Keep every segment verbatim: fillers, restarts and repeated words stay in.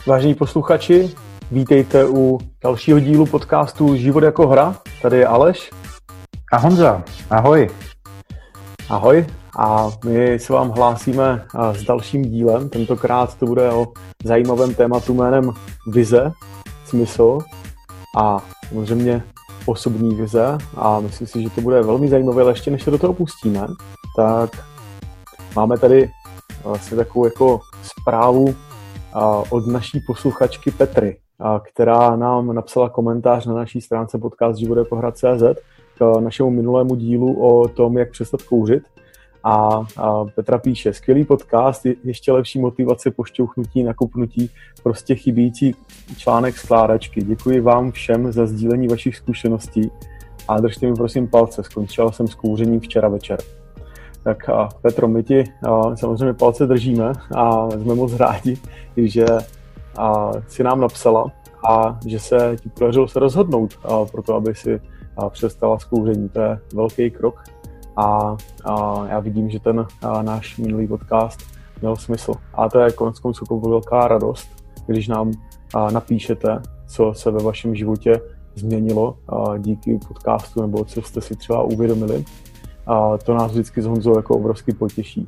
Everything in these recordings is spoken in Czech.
Vážení posluchači, vítejte u dalšího dílu podcastu Život jako hra. Tady je Aleš. A Honza. Ahoj. Ahoj. A my se vám hlásíme s dalším dílem. Tentokrát to bude o zajímavém tématu jménem vize, smysl a samozřejmě osobní vize. A myslím si, že to bude velmi zajímavé, ale ještě než se do toho pustíme, tak máme tady vlastně takovou jako zprávu od naší posluchačky Petry, která nám napsala komentář na naší stránce podcast život jako hra tečka cé zet k našemu minulému dílu o tom, jak přestat kouřit. A, a Petra píše, skvělý podcast, ještě lepší motivace, pošťouchnutí, nakopnutí, prostě chybějící článek skládačky. Děkuji vám všem za sdílení vašich zkušeností a držte mi prosím palce, skončila jsem s kouřením včera večer. Tak a Petro, my ti a, samozřejmě palce držíme a jsme moc rádi, že a, si nám napsala a že se ti podařilo se rozhodnout a, pro to, aby si a, přestala s kouřením. To je velký krok a, a já vidím, že ten a, náš minulý podcast měl smysl. A to je konec konců velká radost, když nám a, napíšete, co se ve vašem životě změnilo a, díky podcastu nebo co jste si třeba uvědomili. A to nás vždycky s Honzou jako obrovsky potěší.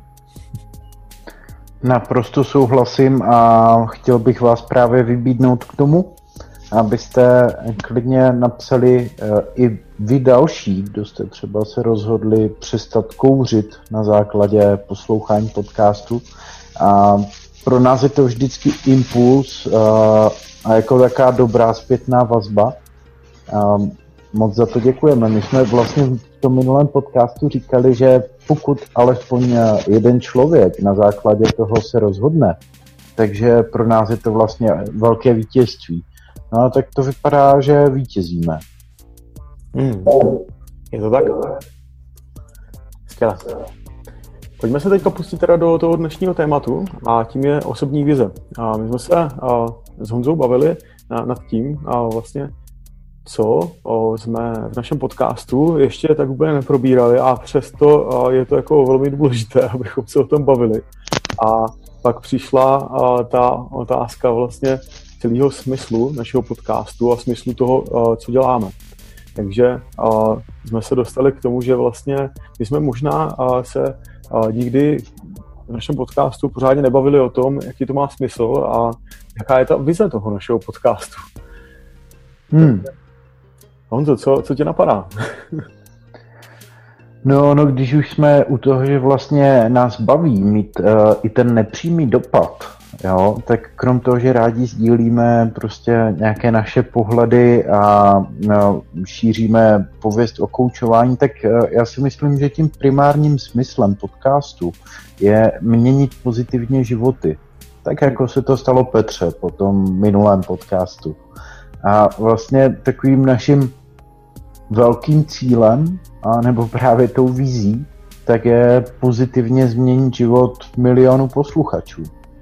Naprosto souhlasím a chtěl bych vás právě vybídnout k tomu, abyste klidně napsali i vy další, kdo jste třeba se rozhodli přestat kouřit na základě poslouchání podcastu. A pro nás je to vždycky impuls a jako taková dobrá zpětná vazba. A moc za to děkujeme. My jsme vlastně v tom minulém podcastu říkali, že pokud alespoň jeden člověk na základě toho se rozhodne, takže pro nás je to vlastně velké vítězství. No tak to vypadá, že vítězíme. Hmm. Je to tak? Skvěle. Pojďme se teďka pustit teda do toho dnešního tématu a tím je osobní vize. A my jsme se a, s Honzou bavili na, nad tím a vlastně co o, jsme v našem podcastu ještě tak úplně neprobírali a přesto a, je to jako velmi důležité, abychom se o tom bavili. A pak přišla a, ta otázka vlastně celého smyslu našeho podcastu a smyslu toho, a, co děláme. Takže a, jsme se dostali k tomu, že vlastně my jsme možná a, se a, nikdy v našem podcastu pořádně nebavili o tom, jaký to má smysl a jaká je ta vize toho našeho podcastu. Hmm. Honzo, co, co tě napadá? No, no, když už jsme u toho, že vlastně nás baví mít uh, i ten nepřímý dopad, jo, tak krom toho, že rádi sdílíme prostě nějaké naše pohledy a no, šíříme pověst o koučování, tak uh, já si myslím, že tím primárním smyslem podcastu je měnit pozitivně životy. Tak jako se to stalo Petře po tom minulém podcastu. A vlastně takovým naším velkým cílem, a nebo právě tou vizí, tak je pozitivně změnit život milionu posluchačů.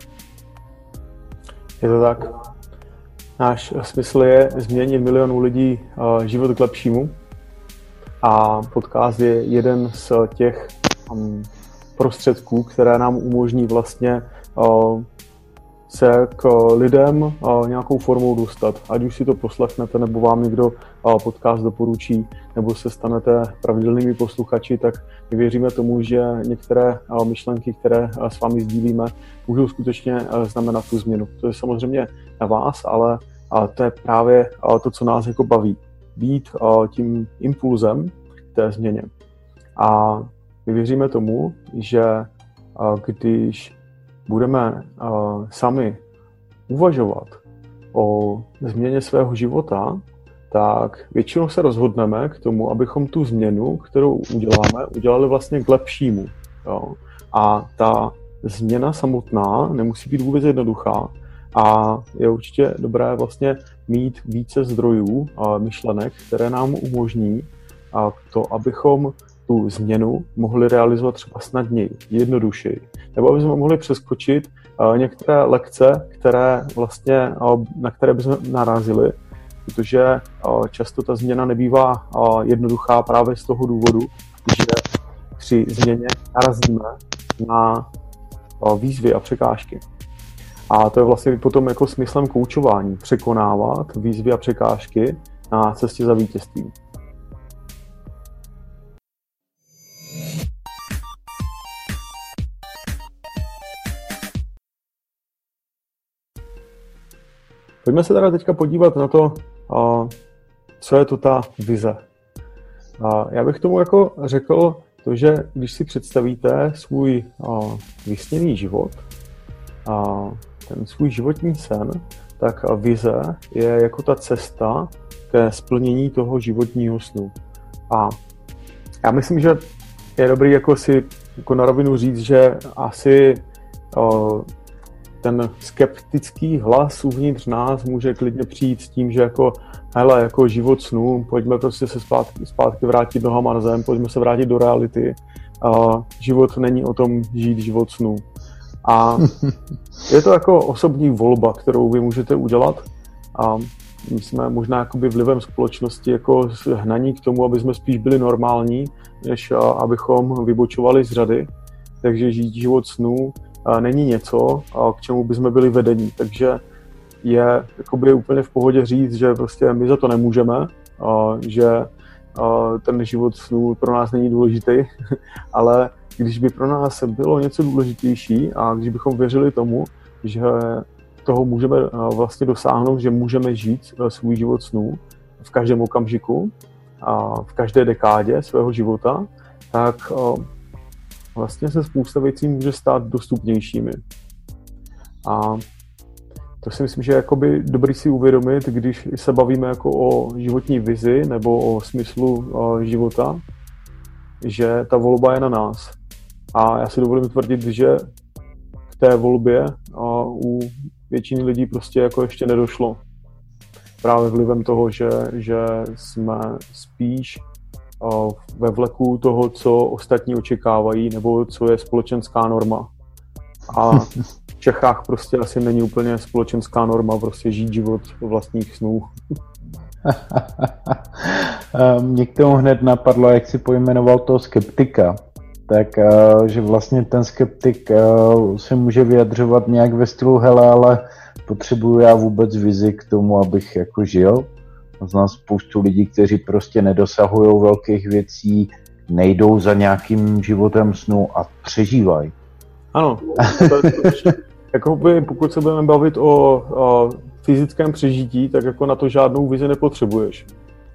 Je to tak. Náš smysl je změnit milionu lidí uh, život k lepšímu a podcast je jeden z těch um, prostředků, které nám umožní vlastně uh, se k lidem uh, nějakou formou dostat. Ať už si to poslechnete, nebo vám někdo uh, podcast doporučí, nebo se stanete pravidelnými posluchači, tak my věříme tomu, že některé uh, myšlenky, které uh, s vámi sdílíme, můžou skutečně uh, znamenat tu změnu. To je samozřejmě na vás, ale uh, to je právě uh, to, co nás jako baví. Být uh, tím impulzem k té změně. A my věříme tomu, že uh, když budeme uh, sami uvažovat o změně svého života, tak většinou se rozhodneme k tomu, abychom tu změnu, kterou uděláme, udělali vlastně k lepšímu. Jo. A ta změna samotná nemusí být vůbec jednoduchá a je určitě dobré vlastně mít více zdrojů a myšlenek, které nám umožní a to, abychom tu změnu mohli realizovat třeba snadněji, jednodušeji. Nebo aby jsme mohli přeskočit uh, některé lekce, které vlastně, uh, na které bychom narazili, protože uh, často ta změna nebývá uh, jednoduchá právě z toho důvodu, že při změně narazíme na uh, výzvy a překážky. A to je vlastně potom jako smyslem koučování, překonávat výzvy a překážky na cestě za vítězstvím. Pojďme se teda teďka podívat na to, co je to ta vize. Já bych tomu jako řekl to, že když si představíte svůj vysněný život, ten svůj životní sen, tak vize je jako ta cesta ke splnění toho životního snu. A já myslím, že je dobrý jako si jako na rovinu říct, že asi ten skeptický hlas uvnitř nás může klidně přijít s tím, že jako hele, jako život snů, pojďme prostě se zpátky, zpátky vrátit nohama na zem, pojďme se vrátit do reality. Uh, život není o tom žít život snů. A je to jako osobní volba, kterou vy můžete udělat. A my jsme možná jakoby vlivem společnosti jako hnaní k tomu, aby jsme spíš byli normální, než uh, abychom vybočovali z řady. Takže žít život snů není něco, k čemu bychom byli vedení. Takže je jakoby úplně v pohodě říct, že prostě my za to nemůžeme, že ten život snů pro nás není důležitý, ale když by pro nás bylo něco důležitější a když bychom věřili tomu, že toho můžeme vlastně dosáhnout, že můžeme žít svůj život snů v každém okamžiku a v každé dekádě svého života, tak vlastně se spousta věcí může stát dostupnějšími. A to si myslím, že je jakoby dobrý si uvědomit, když se bavíme jako o životní vizi nebo o smyslu života, že ta volba je na nás. A já si dovolím tvrdit, že k té volbě u většiny lidí prostě jako ještě nedošlo. Právě vlivem toho, že, že jsme spíš ve vleku toho, co ostatní očekávají, nebo co je společenská norma. A v Čechách prostě asi není úplně společenská norma prostě žít život vlastních snů. Mě k tomu hned napadlo, jak si pojmenoval toho skeptika. Tak, že vlastně ten skeptik se může vyjadřovat nějak ve stylu hele, ale potřebuju já vůbec vizi k tomu, abych jako žil. Znám spoustu lidí, kteří prostě nedosahují velkých věcí, nejdou za nějakým životem snu a přežívají. Ano, jako pokud se budeme bavit o, o fyzickém přežití, tak jako na to žádnou vizi nepotřebuješ.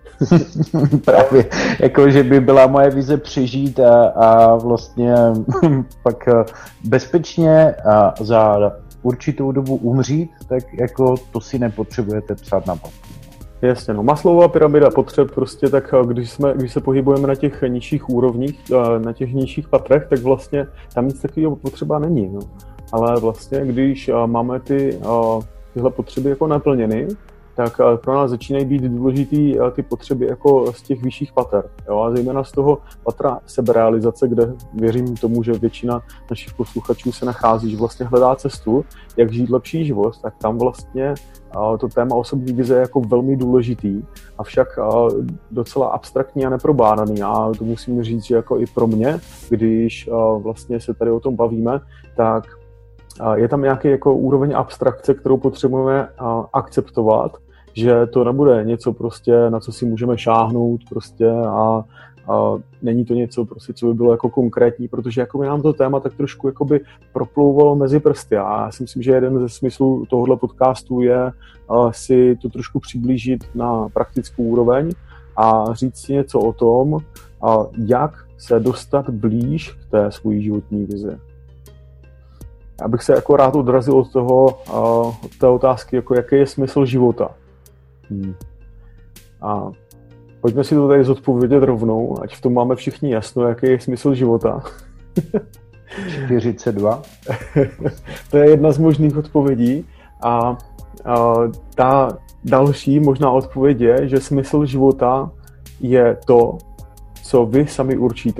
Právě, jako že by byla moje vize přežít a, a vlastně pak bezpečně a za určitou dobu umřít, tak jako to si nepotřebujete psát na papír. Jasně, no. Maslowova pyramida potřeb prostě tak, když, jsme, když se pohybujeme na těch nižších úrovních, na těch nižších patrech, tak vlastně tam nic takového potřeba není. No. Ale vlastně, když máme ty, tyhle potřeby jako naplněny, tak pro nás začínají být důležitý ty potřeby jako z těch vyšších pater. Jo? A zejména z toho patra seberealizace, kde věřím tomu, že většina našich posluchačů se nachází, že vlastně hledá cestu, jak žít lepší život, tak tam vlastně to téma osobní vize je jako velmi důležitý, avšak docela abstraktní a neprobádaný. A to musím říct, že jako i pro mě, když vlastně se tady o tom bavíme, tak je tam nějaký jako úroveň abstrakce, kterou potřebujeme akceptovat, že to nebude něco prostě, na co si můžeme šáhnout prostě a, a není to něco prostě, co by bylo jako konkrétní, protože jako by nám to téma tak trošku jakoby proplouvalo mezi prsty a já si myslím, že jeden ze smyslů tohohle podcastu je uh, si to trošku přiblížit na praktickou úroveň a říct si něco o tom, uh, jak se dostat blíž k té své životní vizi. Já bych se jako rád odrazil od toho, uh, od té otázky, jako jaký je smysl života. Hmm. A pojďme si to tady zodpovědět rovnou, ať v tom máme všichni jasno, jaký je smysl života. čtyřicet dva To je jedna z možných odpovědí. A, a ta další možná odpověď je, že smysl života je to, co vy sami určíte.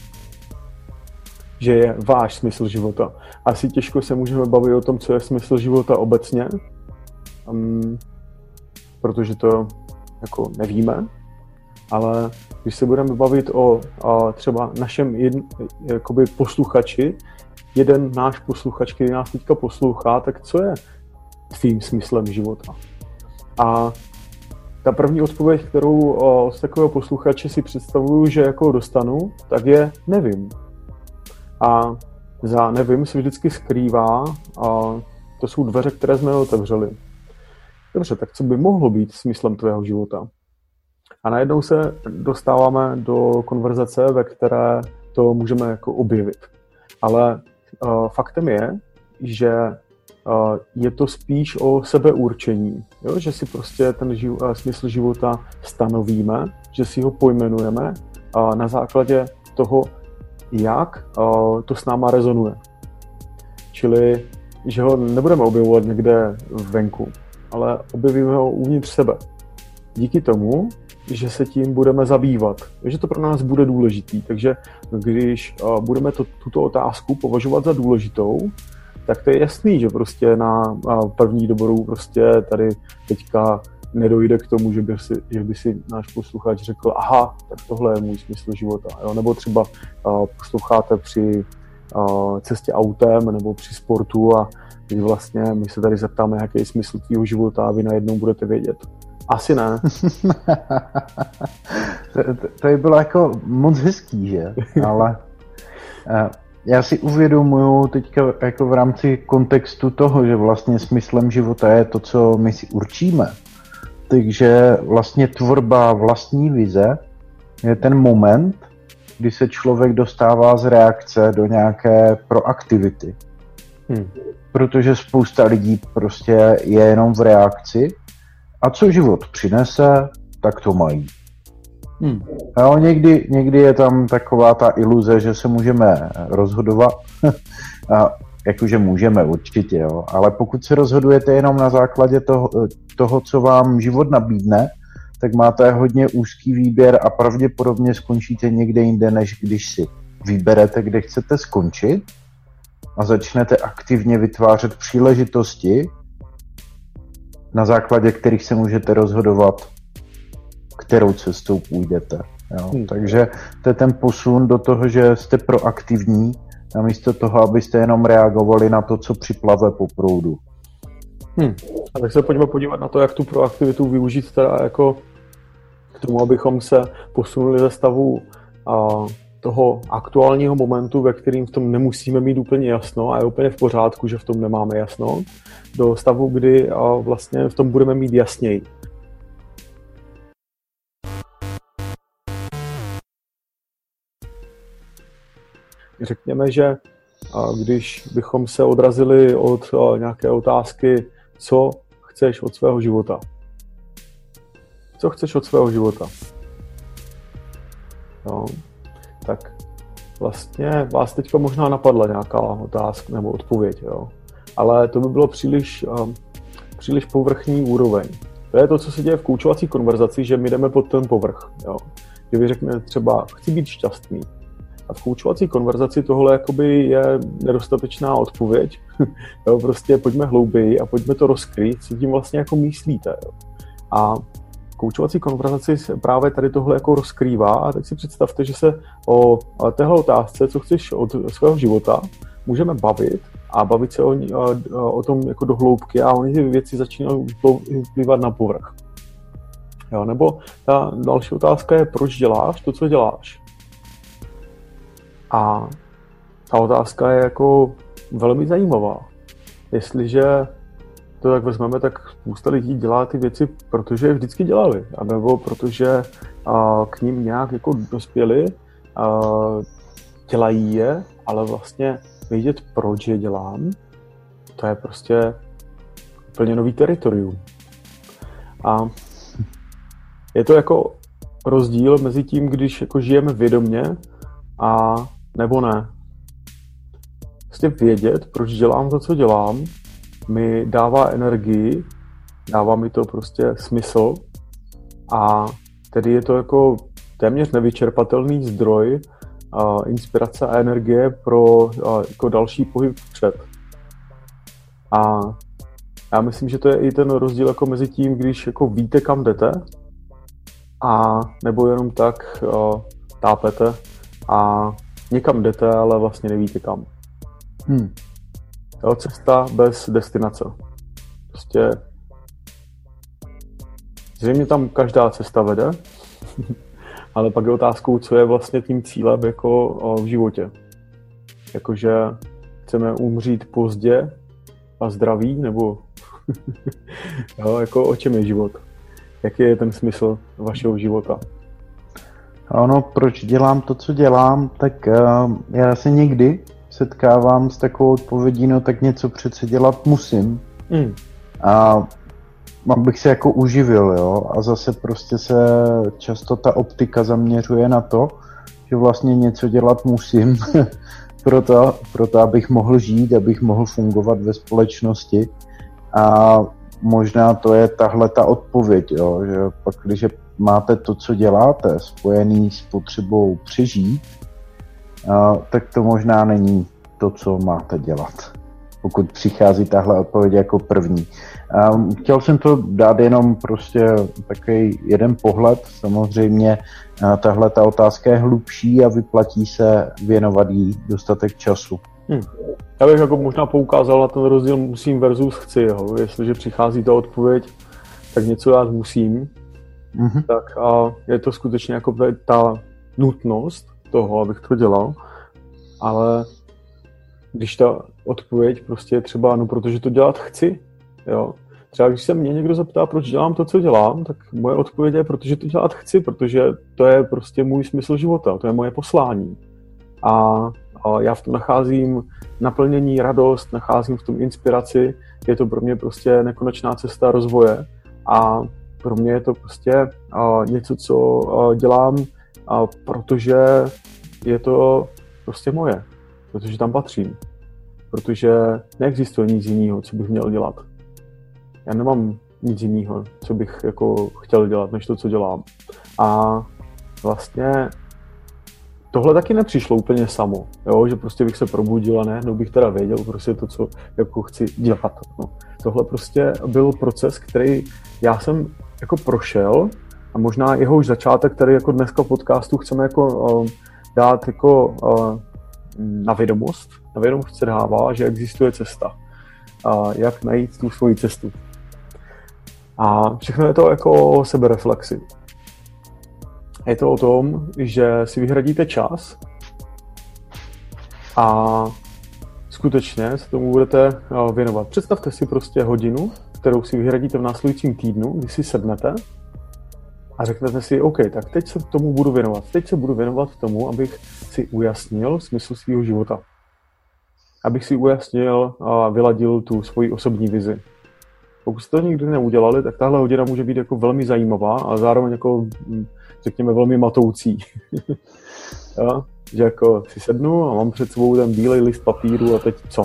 Že je váš smysl života. Asi těžko se můžeme bavit o tom, co je smysl života obecně, um, protože to jako nevíme, Ale když se budeme bavit o a třeba našem jedn, jakoby posluchači, jeden náš posluchač, který nás teďka poslouchá, tak co je tvým smyslem života? A ta první odpověď, kterou o, z takového posluchače si představuju, že jako dostanu, tak je nevím. A za nevím se vždycky skrývá a to jsou dveře, které jsme otevřeli. Dobře, tak co by mohlo být smyslem tvého života? A najednou se dostáváme do konverzace, ve které to můžeme jako objevit. Ale uh, faktem je, že uh, je to spíš o sebeurčení. Jo? Že si prostě ten živ- uh, smysl života stanovíme, že si ho pojmenujeme uh, na základě toho, jak uh, to s náma rezonuje. Čili, že ho nebudeme objevovat někde venku, ale objevíme ho uvnitř sebe. Díky tomu, že se tím budeme zabývat, že to pro nás bude důležitý. Takže když uh, budeme to, tuto otázku považovat za důležitou, tak to je jasný, že prostě na uh, první dobrou prostě tady teďka nedojde k tomu, že by si, že by si náš posluchač řekl, aha, tak tohle je můj smysl života. Jo? Nebo třeba uh, posloucháte při uh, cestě autem nebo při sportu a když vlastně my se tady zeptáme, jaký je smysl tvýho života a vy najednou budete vědět. Asi ne. to, to, to je bylo jako moc hezký, že? Ale uh, já si uvědomuju teďka jako v rámci kontextu toho, že vlastně smyslem života je to, co my si určíme. Takže vlastně tvorba vlastní vize je ten moment, kdy se člověk dostává z reakce do nějaké proaktivity. Hmm. Protože spousta lidí prostě je jenom v reakci a co život přinese, tak to mají. Hmm. No, někdy, někdy je tam taková ta iluze, že se můžeme rozhodovat, a jakože můžeme určitě, jo. Ale pokud se rozhodujete jenom na základě toho, toho, co vám život nabídne, tak máte hodně úzký výběr a pravděpodobně skončíte někde jinde, než když si vyberete, kde chcete skončit a začnete aktivně vytvářet příležitosti, na základě kterých se můžete rozhodovat, kterou cestou půjdete. Jo. Hmm. Takže to je ten posun do toho, že jste proaktivní, namísto toho, abyste jenom reagovali na to, co připlave po proudu. Hmm. A tak se pojďme podívat na to, jak tu proaktivitu využít teda jako k tomu, abychom se posunuli ze stavu a, toho aktuálního momentu, ve kterým v tom nemusíme mít úplně jasno a je úplně v pořádku, že v tom nemáme jasno, do stavu, kdy a, vlastně v tom budeme mít jasněji. Řekněme, že když bychom se odrazili od nějaké otázky, co chceš od svého života? Co chceš od svého života? No, tak vlastně vás teďka možná napadla nějaká otázka nebo odpověď, jo? Ale to by bylo příliš, příliš povrchní úroveň. To je to, co se děje v koučovací konverzaci, že my jdeme pod ten povrch. Jo? Že vy řeknete třeba, chci být šťastný. A v koučovací konverzaci tohle jakoby je nedostatečná odpověď. Jo, prostě pojďme hlouběji a pojďme to rozkrýt, co tím vlastně jako myslíte. Jo. A v koučovací konverzaci se právě tady tohle jako rozkrývá a teď si představte, že se o téhle otázce, co chceš od svého života, můžeme bavit a bavit se o, o, o tom jako do hloubky a oni ty věci začínají vplyvat na povrch. Jo, nebo ta další otázka je, proč děláš to, co děláš? A ta otázka je jako velmi zajímavá. Jestliže to tak vezmeme, tak spousta lidí dělá ty věci, protože je vždycky dělali, anebo protože a, k ním nějak jako dospěli, a, dělají je, ale vlastně vědět, proč je dělám, to je prostě úplně nový teritorium. A je to jako rozdíl mezi tím, když jako žijeme vědomě a nebo ne. Prostě vědět, proč dělám to, co dělám, mi dává energii, dává mi to prostě smysl a tedy je to jako téměř nevyčerpatelný zdroj a inspirace a energie pro a, jako další pohyb vpřed. A já myslím, že to je i ten rozdíl jako mezi tím, když jako víte, kam jdete a nebo jenom tak uh, tápete a někam jdete, ale vlastně nevíte kam. Hmm. Jo, cesta bez destinace. Prostě zřejmě tam každá cesta vede, ale pak je otázkou, co je vlastně tím cílem jako uh, v životě. Jakože chceme umřít pozdě a zdraví, nebo jo, jako o čem je život? Jaký je ten smysl vašeho života? Ono, proč dělám to, co dělám, tak uh, já se někdy setkávám s takovou odpovědí, no tak něco přece dělat musím. Mm. A abych se jako uživil, jo. A zase prostě se často ta optika zaměřuje na to, že vlastně něco dělat musím, proto, proto abych mohl žít, abych mohl fungovat ve společnosti. A možná to je tahle ta odpověď, jo, že pak, když máte to, co děláte, spojený s potřebou přežít, a, tak to možná není to, co máte dělat, pokud přichází tahle odpověď jako první. A chtěl jsem to dát jenom prostě takový jeden pohled, samozřejmě tahle ta otázka je hlubší a vyplatí se věnovat jí dostatek času. Hmm. Já bych jako možná poukázal na ten rozdíl musím versus chci. Jo. Jestliže přichází ta odpověď, tak něco já musím, mm-hmm. tak a je to skutečně jako ta nutnost toho, abych to dělal, ale když ta odpověď prostě je třeba, no protože to dělat chci, jo. Třeba když se mě někdo zeptá, proč dělám to, co dělám, tak moje odpověď je, protože to dělat chci, protože to je prostě můj smysl života, to je moje poslání. A, a já v tom nacházím naplnění, radost, nacházím v tom inspiraci, je to pro mě prostě nekonečná cesta rozvoje a pro mě je to prostě a, něco, co a, dělám, a, protože je to prostě moje, protože tam patřím, protože neexistuje nic jiného, co bych měl dělat. Já nemám nic jiného, co bych jako chtěl dělat, než to, co dělám. A vlastně tohle taky nepřišlo úplně samo, jo? Že prostě bych se probudil a ne, no bych teda věděl prostě to, co jako chci dělat. No. Tohle prostě byl proces, který já jsem jako prošel a možná jeho už začátek, který jako dneska v podcastu chceme jako uh, dát jako uh, na vědomost. Na vědomost se dává, že existuje cesta. A jak najít tu svoji cestu. A všechno je to jako o sebereflexi. Je to o tom, že si vyhradíte čas a skutečně se tomu budete věnovat. Představte si prostě hodinu, kterou si vyhradíte v následujícím týdnu, kdy si sednete a řeknete si, OK, tak teď se tomu budu věnovat. Teď se budu věnovat tomu, abych si ujasnil smysl svého života. Abych si ujasnil a vyladil tu svoji osobní vizi. Pokud jste to nikdy neudělali, tak tahle hodina může být jako velmi zajímavá a zároveň jako, řekněme, velmi matoucí. Jo? Že jako si sednu a mám před sebou ten bílej list papíru a teď co?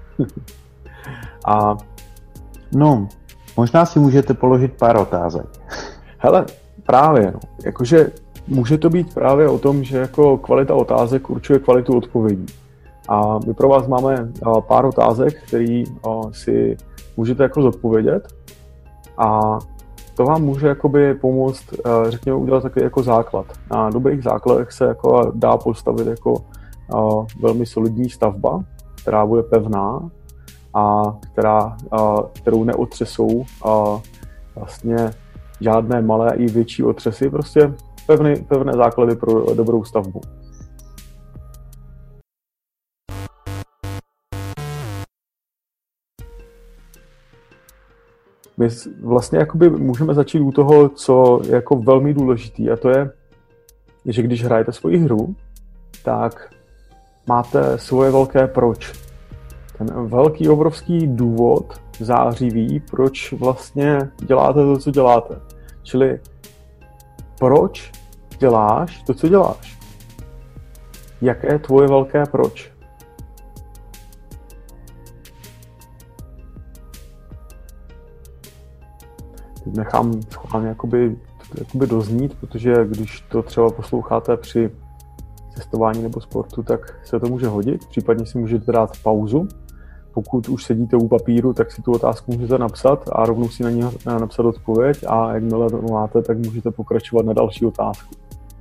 A no, možná si můžete položit pár otázek. Hele, právě, no. Jakože může to být právě o tom, že jako kvalita otázek určuje kvalitu odpovědí. A my pro vás máme pár otázek, které si můžete jako zodpovědět a to vám může jakoby pomoct, řekněme, udělat takový jako základ. Na dobrých základech se jako dá postavit jako velmi solidní stavba, která bude pevná a která, kterou neotřesou vlastně žádné malé i větší otřesy, prostě pevné, pevné základy pro dobrou stavbu. My vlastně jakoby můžeme začít u toho, co je jako velmi důležitý, a to je, že když hrajete svoji hru, tak máte svoje velké proč. Ten velký, obrovský důvod, zářivý, proč vlastně děláte to, co děláte. Čili proč děláš to, co děláš? Jaké je tvoje velké proč? Nechám schválně jakoby, jakoby doznít, protože když to třeba posloucháte při cestování nebo sportu, tak se to může hodit. Případně si můžete dát pauzu, pokud už sedíte u papíru, tak si tu otázku můžete napsat a rovnou si na ní napsat odpověď a jakmile to máte, tak můžete pokračovat na další otázku.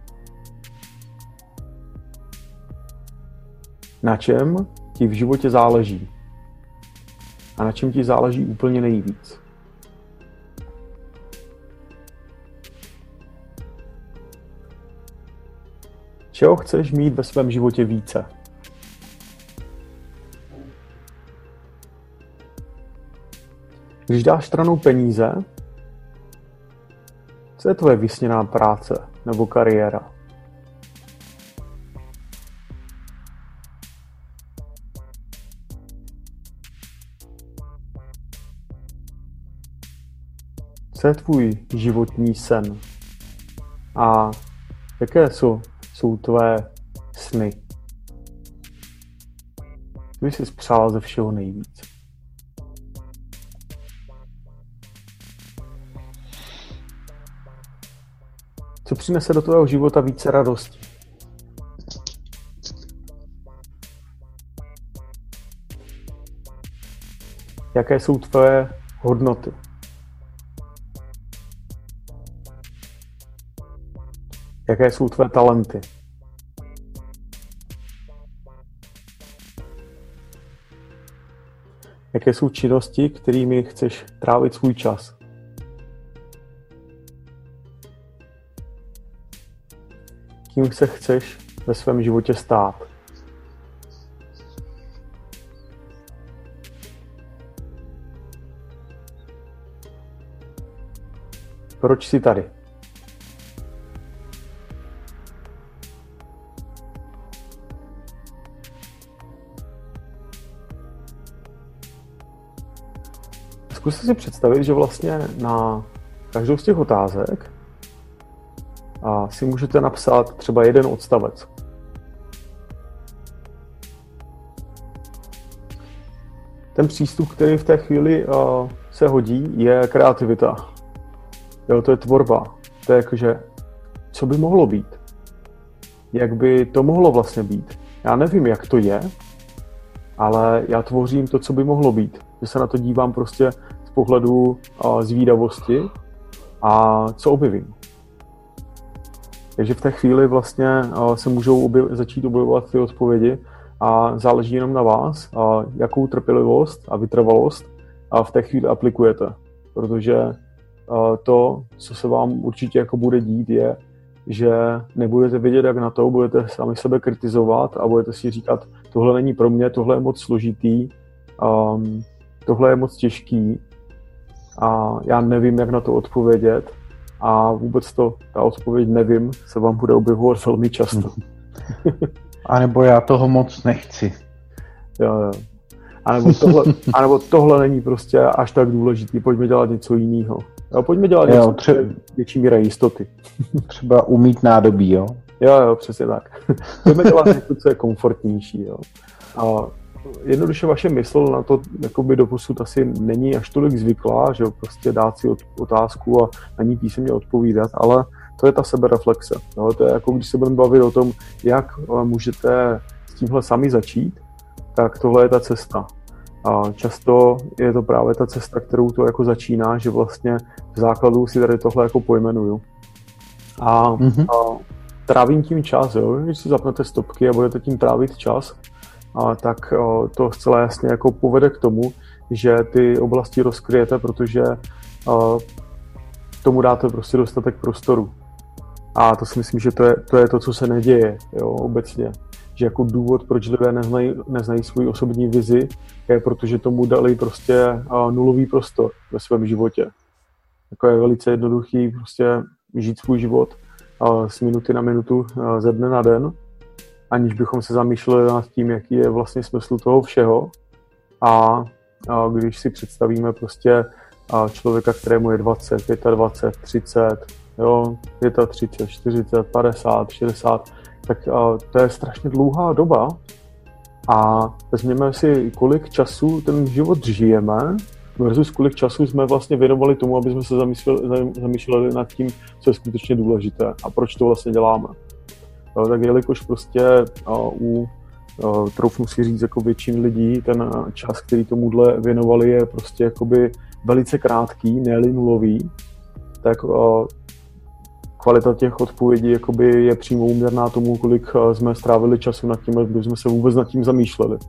Na čem ti v životě záleží? A na čem ti záleží úplně nejvíc? Čeho chceš mít ve svém životě více? Když dáš stranou peníze, co je tvoje vysněná práce nebo kariéra? Co je tvůj životní sen? A jaké jsou, jsou tvé sny? Co bys si přál ze všeho nejvíc? Co přinese do tvého života více radosti? Jaké jsou tvoje hodnoty? Jaké jsou tvé talenty? Jaké jsou činnosti, kterými chceš trávit svůj čas? Kým se chceš ve svém životě stát? Proč jsi tady? Zkuste si představit, že vlastně na každou z těch otázek a si můžete napsat třeba jeden odstavec. Ten přístup, který v té chvíli uh, se hodí, je kreativita. Jo, to je tvorba. To je jakože, co by mohlo být? Jak by to mohlo vlastně být? Já nevím, jak to je, ale já tvořím to, co by mohlo být. Že se na to dívám prostě z pohledu uh, zvídavosti a co objevím. Takže v té chvíli vlastně uh, se můžou objev- začít objevovat ty odpovědi a záleží jenom na vás, uh, jakou trpělivost a vytrvalost uh, v té chvíli aplikujete. Protože uh, to, co se vám určitě jako bude dít, je, že nebudete vědět, jak na to, budete sami sebe kritizovat a budete si říkat, tohle není pro mě, tohle je moc složitý, um, tohle je moc těžký a já nevím, jak na to odpovědět. A vůbec to, ta odpověď nevím, se vám bude objevovat velmi často. A nebo já toho moc nechci. Jo, jo. A nebo tohle, a nebo tohle není prostě až tak důležitý, pojďme dělat něco jiného. Jo, pojďme dělat něco, tře- větší míra jistoty. Třeba umít nádobí, jo? Jo, jo, přesně tak. Pojďme dělat něco, co je komfortnější, jo. A jednoduše vaše mysl na to jakoby doposud asi není až tolik zvyklá, že prostě dát si otázku a na ní písemně odpovídat, ale to je ta sebereflexe. No, to je jako když se budeme bavit o tom, jak můžete s tímhle sami začít, tak tohle je ta cesta. A často je to právě ta cesta, kterou to jako začíná, že vlastně v základu si tady tohle jako pojmenuju. A, mm-hmm. a trávím tím čas, jo? Když si zapnete stopky a budete tím trávit čas, a tak o, to zcela jasně jako povede k tomu, že ty oblasti rozkryjete, protože o, tomu dáte prostě dostatek prostoru. A to si myslím, že to je to, je to co se neděje, jo, obecně. Že jako důvod, proč lidé neznají, neznají svou osobní vizi, je protože tomu dali prostě o, nulový prostor ve svém životě. Jako je velice jednoduchý prostě žít svůj život o, z minuty na minutu, o, ze dne na den, aniž bychom se zamýšleli nad tím, jaký je vlastně smysl toho všeho. A, a když si představíme prostě člověka, kterému je dvacet, dvacet pět, třicet, jo, třicet pět, čtyřicet, padesát, šedesát, tak a, to je strašně dlouhá doba. A vezměme si, kolik času ten život žijeme, versus kolik času jsme vlastně věnovali tomu, aby jsme se zamýšleli, zamýšleli nad tím, co je skutečně důležité a proč to vlastně děláme. Tak jelikož prostě uh, u troufnu si říct, jako většin lidí, ten čas, který tomuhle věnovali, je prostě jakoby velice krátký, ne-li nulový, tak kvalita těch odpovědí jakoby je přímo úměrná tomu, kolik jsme strávili času nad tím, kdy jsme se vůbec nad tím zamýšleli.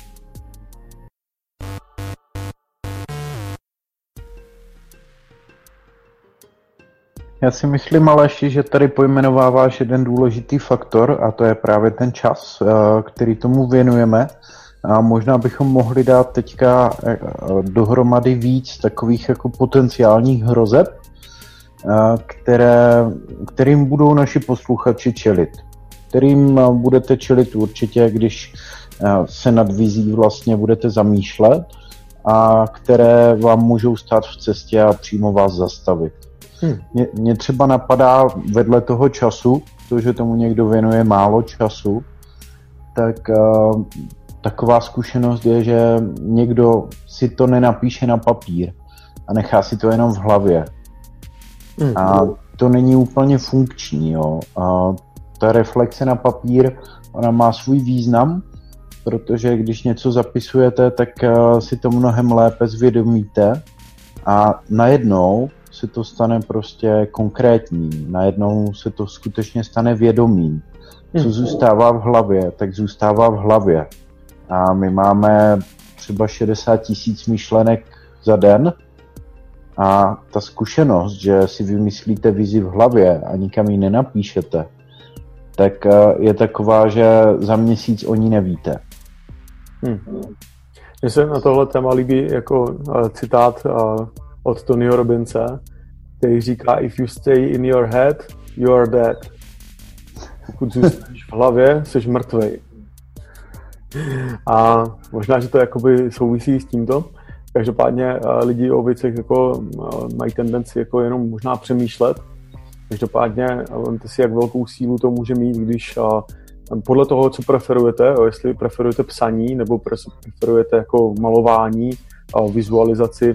Já si myslím ale ještě, že tady pojmenováváš jeden důležitý faktor a to je právě ten čas, který tomu věnujeme. A možná bychom mohli dát teďka dohromady víc takových jako potenciálních hrozeb, které, kterým budou naši posluchači čelit. Kterým budete čelit určitě, když se nad vizí vlastně budete zamýšlet a které vám můžou stát v cestě a přímo vás zastavit. Hmm. Mě, mě třeba napadá vedle toho času, protože tomu někdo věnuje málo času, tak uh, taková zkušenost je, že někdo si to nenapíše na papír a nechá si to jenom v hlavě. Hmm. A to není úplně funkční. Jo. A ta reflexe na papír, ona má svůj význam, protože když něco zapisujete, tak uh, si to mnohem lépe zvědomíte a najednou se to stane prostě konkrétním. Najednou se to skutečně stane vědomým. Co zůstává v hlavě, tak zůstává v hlavě. A my máme třeba šedesát tisíc myšlenek za den a ta zkušenost, že si vymyslíte vizi v hlavě a nikam ji nenapíšete, tak je taková, že za měsíc o ní nevíte. Hmm. Mně se na tohle téma líbí jako citát od Tonyho Robbinse, který říká: if you stay in your head, you are dead. Pokud zůstaneš v hlavě, jsi mrtvej. A možná, že to jakoby souvisí s tímto. Každopádně lidi o věcech jako mají tendenci jako jenom možná přemýšlet. Každopádně vemte si, jak velkou sílu to může mít, když podle toho, co preferujete, jestli preferujete psaní nebo preferujete jako malování, vizualizaci,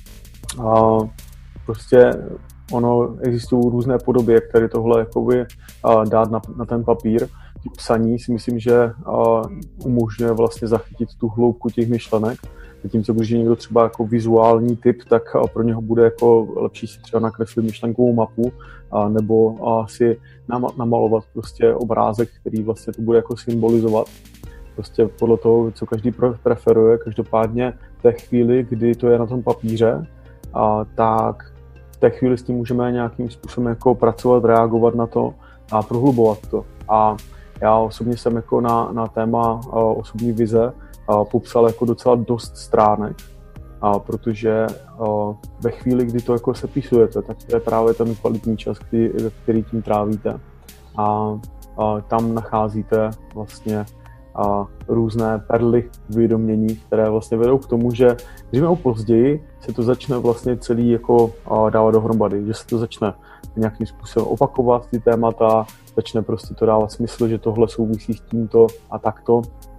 a prostě ono existují různé podoby, jak tady tohle jakoby dát na, na ten papír. Psaní si myslím, že umožňuje vlastně zachytit tu hloubku těch myšlenek. Zatímco když je někdo třeba jako vizuální typ, tak pro něho bude jako lepší si třeba nakreslit myšlenkovou mapu a, nebo a si namalovat prostě obrázek, který vlastně to bude jako symbolizovat. Prostě podle toho, co každý preferuje. Každopádně v té chvíli, kdy to je na tom papíře, a tak v té chvíli s tím můžeme nějakým způsobem jako pracovat, reagovat na to a prohlubovat to. A já osobně jsem jako na, na téma uh, osobní vize uh, popsal jako docela dost stránek, uh, protože uh, ve chvíli, kdy to jako sepisujete, tak to je právě ten kvalitní čas, který, který tím trávíte. A uh, tam nacházíte vlastně a různé perly uvědomění, které vlastně vedou k tomu, že dříve nebo později se to začne vlastně celý jako dávat dohromady, že se to začne nějakým způsobem opakovat ty témata, začne prostě to dávat smysl, že tohle souvisí s tímto a takto.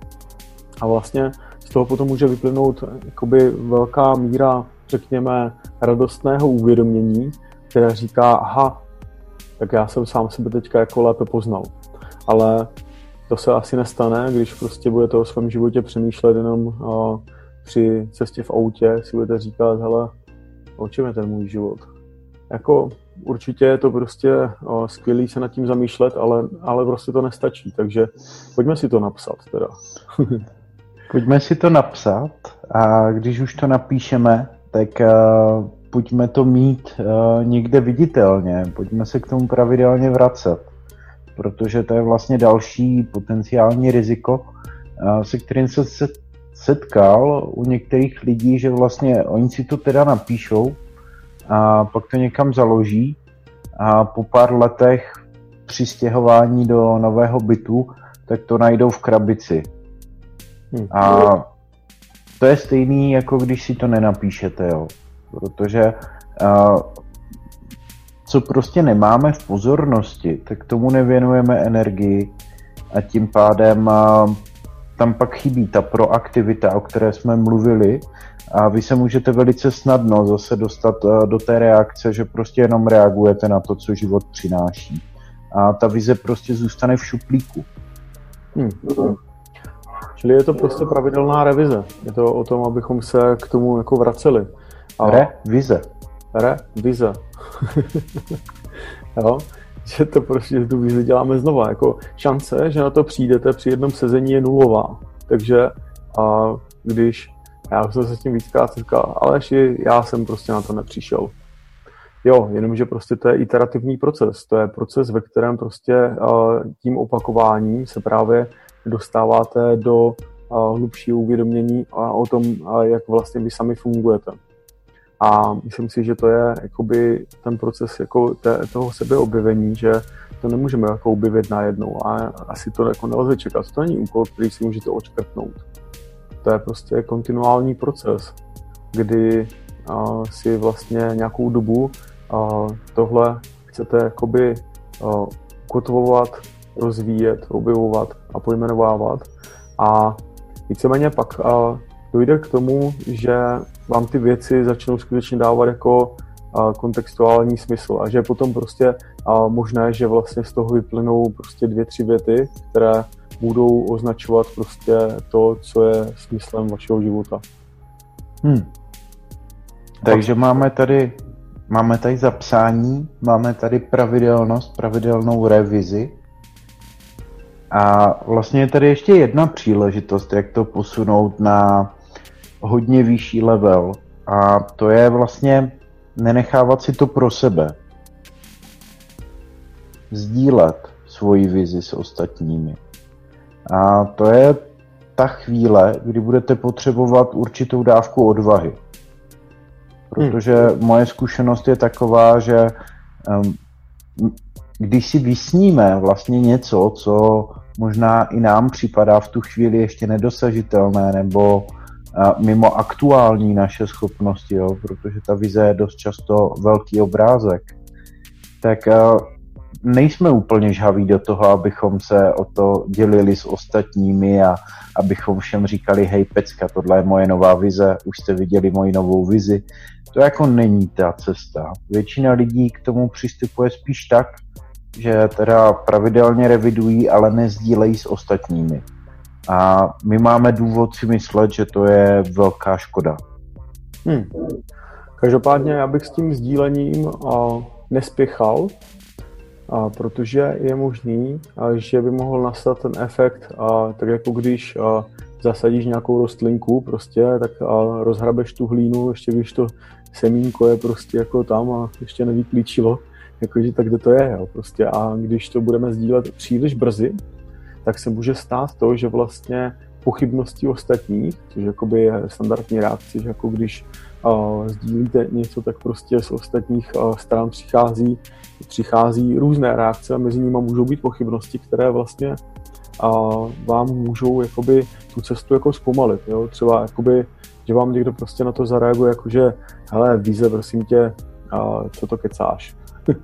A vlastně z toho potom může vyplynout jakoby velká míra, řekněme, radostného uvědomění, které říká: aha, tak já jsem sám sebe teďka jako lépe poznal. Ale to se asi nestane, když prostě budete o svém životě přemýšlet jenom uh, při cestě v autě, si budete říkat: hele, o čem je ten můj život? Jako určitě je to prostě uh, skvělý se nad tím zamýšlet, ale, ale prostě to nestačí, takže pojďme si to napsat teda. Pojďme si to napsat a když už to napíšeme, tak uh, pojďme to mít uh, někde viditelně, pojďme se k tomu pravidelně vracet. Protože to je vlastně další potenciální riziko, se kterým se setkal u některých lidí, že vlastně oni si to teda napíšou a pak to někam založí a po pár letech při stěhování do nového bytu, tak to najdou v krabici. A to je stejný, jako když si to nenapíšete, jo. Protože co prostě nemáme v pozornosti, tak tomu nevěnujeme energii a tím pádem tam pak chybí ta proaktivita, o které jsme mluvili, a vy se můžete velice snadno zase dostat do té reakce, že prostě jenom reagujete na to, co život přináší. A ta vize prostě zůstane v šuplíku. Hmm. Čili je to prostě pravidelná revize. Je to o tom, abychom se k tomu jako vraceli. A Revize. Revize. Jo? Že to prostě tu vizi děláme znova. Jako šance, že na to přijdete při jednom sezení je nulová. Takže a když já jsem se s tím víckrát setkal, ale já jsem prostě na to nepřišel. Jo, jenomže prostě to je iterativní proces. To je proces, ve kterém prostě tím opakováním se právě dostáváte do hlubšího uvědomění o tom, jak vlastně vy sami fungujete. A myslím si, že to je jakoby ten proces jako té, toho sebeobjevení, že to nemůžeme jako objevit najednou a asi to jako nelze čekat. To není úkol, který si můžete odškrtnout. To je prostě kontinuální proces, kdy uh, si vlastně nějakou dobu uh, tohle chcete jakoby uh, ukotvovat, rozvíjet, objevovat a pojmenovávat a víceméně pak uh, dojde k tomu, že vám ty věci začnou skutečně dávat jako uh, kontextuální smysl a že je potom prostě uh, možné, že vlastně z toho vyplynou prostě dvě, tři věty, které budou označovat prostě to, co je smyslem vašeho života. Hmm. Takže máme tady, máme tady zapsání, máme tady pravidelnost, pravidelnou revizi a vlastně je tady ještě jedna příležitost, jak to posunout na hodně vyšší level a to je vlastně nenechávat si to pro sebe. Sdílet svoji vizi s ostatními. A to je ta chvíle, kdy budete potřebovat určitou dávku odvahy. Protože hmm. moje zkušenost je taková, že um, když si vysníme vlastně něco, co možná i nám připadá v tu chvíli ještě nedosažitelné nebo uh, mimo aktuální naše schopnosti, jo, protože ta vize je dost často velký obrázek, tak uh, nejsme úplně žhaví do toho, abychom se o to dělili s ostatními a abychom všem říkali, hej pecka, tohle je moje nová vize, už jste viděli moji novou vizi. To jako není ta cesta. Většina lidí k tomu přistupuje spíš tak, že teda pravidelně revidují, ale nezdílejí s ostatními. A my máme důvod si myslet, že to je velká škoda. Hmm. Každopádně já bych s tím sdílením uh, nespěchal, A protože je možný, že by mohl nastat ten efekt, a tak jako když a, zasadíš nějakou rostlinku, prostě, tak a, rozhrabeš tu hlínu, ještě když to semínko je prostě jako tam a ještě nevyklíčilo, jakože tak kde to je, jo, prostě. A když to budeme sdílet příliš brzy, tak se může stát to, že vlastně pochybnosti ostatních, což jakoby je standardní reakce, že jako když uh, sdílíte něco, tak prostě z ostatních uh, stran přichází, přichází různé reakce a mezi nimi můžou být pochybnosti, které vlastně uh, vám můžou jakoby tu cestu jako zpomalit. Jo? Třeba jakoby, že vám někdo prostě na to zareaguje, jakože hele, vize, prosím tě, uh, co to kecáš.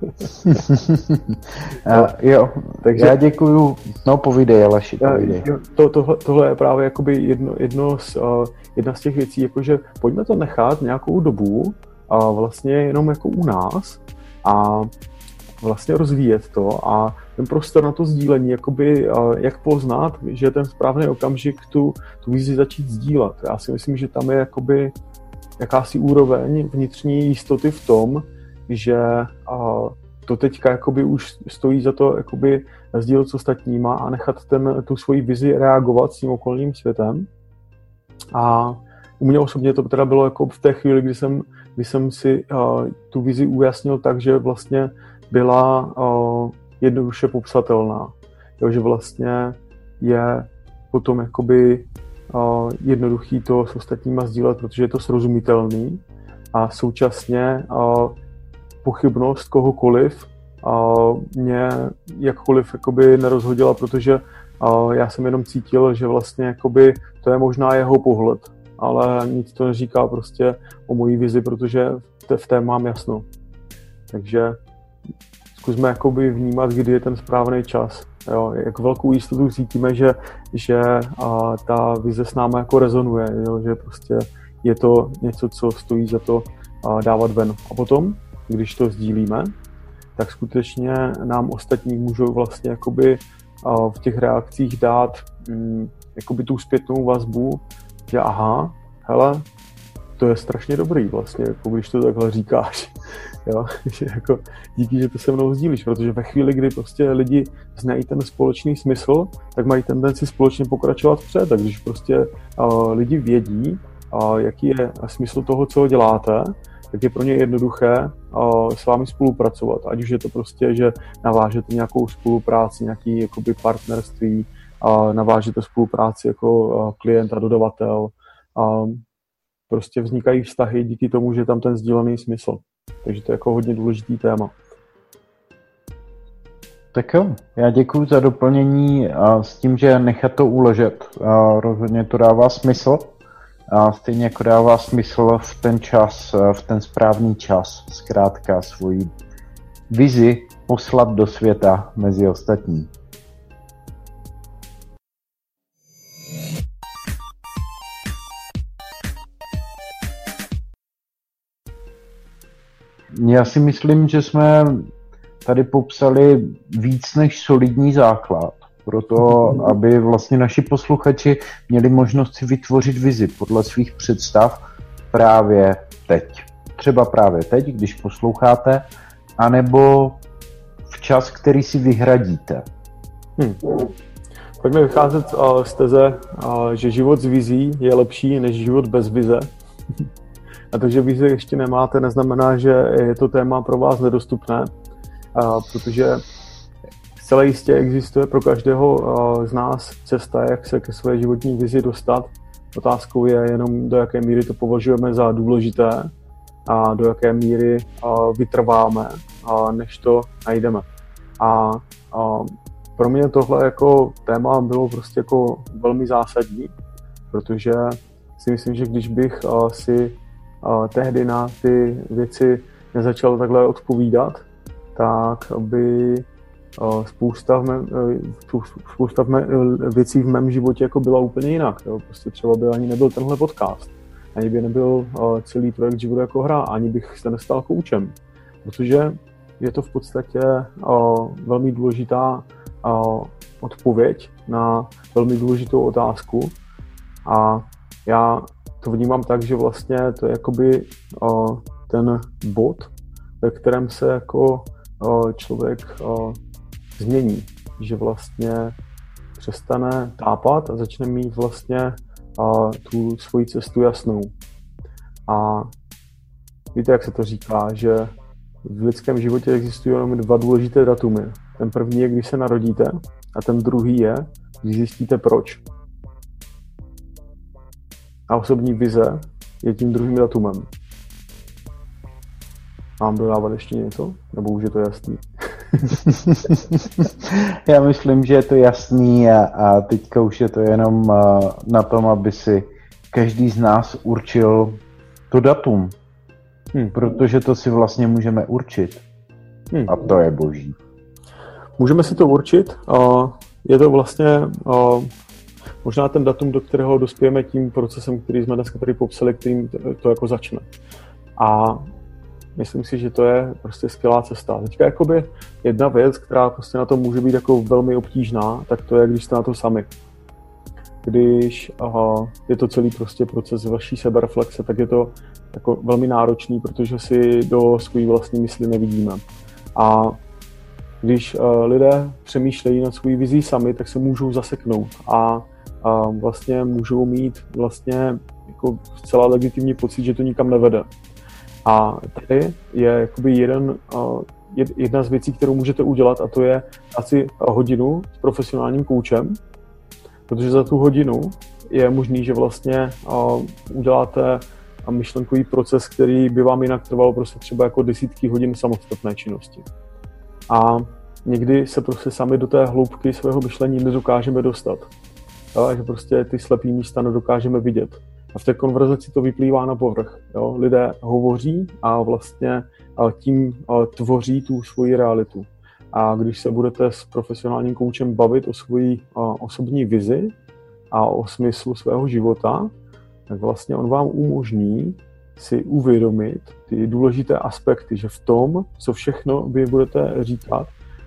A, jo, takže já děkuju. No povídej, Aleši, povídej. To, tohle, tohle je právě jakoby jedno, jedno z, uh, jedna z těch věcí, jakože pojďme to nechat nějakou dobu a vlastně jenom jako u nás a vlastně rozvíjet to a ten prostor na to sdílení, jakoby, uh, jak poznat, že je ten správný okamžik tu, tu vizi začít sdílet. Já si myslím, že tam je jakoby jakási úroveň vnitřní jistoty v tom, že a, to teďka jakoby už stojí za to jakoby sdílet s ostatníma a nechat ten, tu svoji vizi reagovat s tím okolním světem. A u mě osobně to teda bylo jako v té chvíli, kdy jsem, kdy jsem si a, tu vizi ujasnil tak, že vlastně byla a, jednoduše popsatelná. Jo, že vlastně je potom jakoby a, jednoduchý to s ostatníma sdílet, protože je to srozumitelný a současně a, pochybnost kohokoliv a mě jakkoliv jakoby nerozhodila, protože a já jsem jenom cítil, že vlastně jakoby to je možná jeho pohled, ale nic to neříká prostě o mojí vizi, protože v té mám jasno. Takže zkusme jakoby vnímat, kdy je ten správný čas. Jo, jak velkou jistotu cítíme, že, že a ta vize s námi jako rezonuje, jo, že prostě je to něco, co stojí za to a dávat ven. A potom když to sdílíme, tak skutečně nám ostatní můžou vlastně jakoby v těch reakcích dát um, jakoby tu zpětnou vazbu, že aha, hele, to je strašně dobrý vlastně, jako když to takhle říkáš. Jo? Že jako, díky, že to se mnou sdílíš, protože ve chvíli, kdy prostě lidi znají ten společný smysl, tak mají tendenci společně pokračovat vpřed. Tak když prostě uh, lidi vědí, uh, jaký je smysl toho, co děláte, tak je pro ně jednoduché uh, s vámi spolupracovat. Ať už je to prostě, že navážete nějakou spolupráci, nějaký jakoby partnerství, uh, navážete spolupráci jako uh, klient a dodavatel. Uh, prostě vznikají vztahy díky tomu, že tam ten sdílený smysl. Takže to je jako hodně důležitý téma. Tak jo, já děkuji za doplnění a s tím, že nechat to uležet. A rozhodně to dává smysl. A stejně jako dává smysl v ten čas, v ten správný čas, zkrátka svoji vizi poslat do světa mezi ostatní. Já si myslím, že jsme tady popsali víc než solidní základ pro to, aby vlastně naši posluchači měli možnost si vytvořit vizi podle svých představ právě teď. Třeba právě teď, když posloucháte, anebo v čas, který si vyhradíte. Hmm. Pojďme vycházet uh, z teze, uh, že život s vizí je lepší než život bez vize. A to, že vizi ještě nemáte, neznamená, že je to téma pro vás nedostupné, protože zcela jistě existuje pro každého z nás cesta, jak se ke své životní vizi dostat. Otázkou je jenom, do jaké míry to považujeme za důležité a do jaké míry vytrváme, než to najdeme. A pro mě tohle jako téma bylo prostě jako velmi zásadní, protože si myslím, že když bych si tehdy na ty věci nezačal takhle odpovídat, tak by spousta, v mém, spousta v mé, věcí v mém životě jako byla úplně jinak. Jo. Prostě třeba by ani nebyl tenhle podcast, ani by nebyl celý projekt Život jako hra, ani bych se nestal koučem. Protože je to v podstatě velmi důležitá odpověď na velmi důležitou otázku a já to vnímám tak, že vlastně to je jakoby uh, ten bod, ve kterém se jako uh, člověk uh, změní, že vlastně přestane tápat a začne mít vlastně uh, tu svoji cestu jasnou. A víte, jak se to říká, že v lidském životě existují jenom dva důležité datumy. Ten první je, když se narodíte, a ten druhý je, když zjistíte proč. A osobní vize je tím druhým datumem. Mám dodávat ještě něco? Nebo už je to jasný? Já myslím, že je to jasný a, a teďka už je to jenom uh, na tom, aby si každý z nás určil to datum. Hmm. Protože to si vlastně můžeme určit. Hmm. A to je boží. Můžeme si to určit. Uh, je to vlastně... Uh, Možná ten datum, do kterého dospějeme tím procesem, který jsme dneska tady popsali, kterým to jako začne. A myslím si, že to je prostě skvělá cesta. Teďka jakoby jedna věc, která prostě na to může být jako velmi obtížná, tak to je, když jste na to sami. Když aha, je to celý prostě proces vaší sebereflexe, tak je to jako velmi náročný, protože si do své vlastní mysli nevidíme. A když uh, lidé přemýšlejí nad svou vizí sami, tak se můžou zaseknout a a vlastně můžou mít vlastně jako zcela legitimní pocit, že to nikam nevede. A tady je jakoby jeden, jedna z věcí, kterou můžete udělat, a to je asi hodinu s profesionálním koučem, protože za tu hodinu je možný, že vlastně uděláte myšlenkový proces, který by vám jinak trval prostě třeba jako desítky hodin samostatné činnosti. A někdy se prostě sami do té hloubky svého myšlení nedokážeme dostat. Jo, že prostě ty slepý místa nedokážeme vidět. A v té konverzaci to vyplývá na povrch. Jo. Lidé hovoří a vlastně tím tvoří tu svoji realitu. A když se budete s profesionálním koučem bavit o svojí osobní vizi a o smyslu svého života, tak vlastně on vám umožní si uvědomit ty důležité aspekty, že v tom, co všechno vy budete říkat,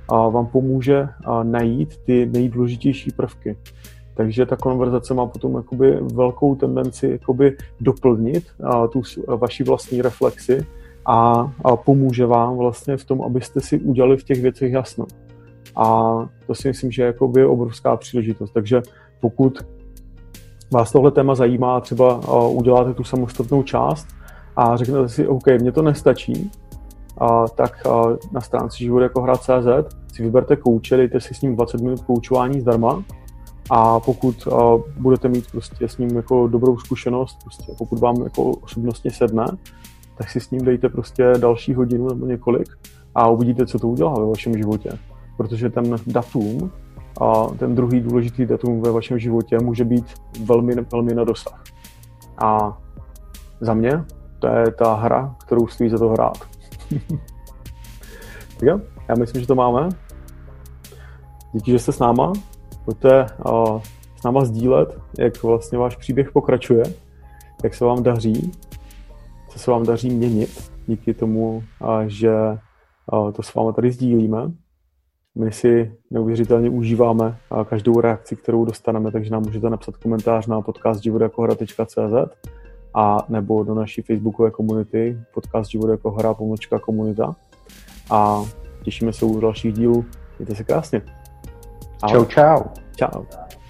vám pomůže najít ty nejdůležitější prvky. Takže ta konverzace má potom jakoby velkou tendenci jakoby doplnit tu vaši vlastní reflexi a, a pomůže vám vlastně v tom, abyste si udělali v těch věcech jasno. A to si myslím, že je jakoby obrovská příležitost. Takže pokud vás tohle téma zajímá, třeba uděláte tu samostatnou část a řeknete si, OK, mně to nestačí, a tak a na stránce život jako hra tečka cé zet si vyberte kouče, dejte si s ním dvacet minut koučování zdarma a pokud a, budete mít prostě s ním jako dobrou zkušenost, prostě pokud vám jako osobnostně sedne, tak si s ním dejte prostě další hodinu nebo několik a uvidíte, co to udělá ve vašem životě. Protože ten datum, a ten druhý důležitý datum ve vašem životě může být velmi, velmi na dosah. A za mě to je ta hra, kterou stojí za to hrát. Tak jo, já myslím, že to máme. Díky, že jste s náma. Pojďte uh, s náma sdílet, jak vlastně váš příběh pokračuje, jak se vám daří, co se vám daří měnit díky tomu, uh, že uh, to s vámi tady sdílíme. My si neuvěřitelně užíváme uh, každou reakci, kterou dostaneme, takže nám můžete napsat komentář na podcast život jako hra tečka cé zet a nebo do naší facebookové komunity podcast život jako hra pomlčka komunita. A těšíme se u dalších dílů. Mějte se krásně. Ahoj. Čau, čau. Čau.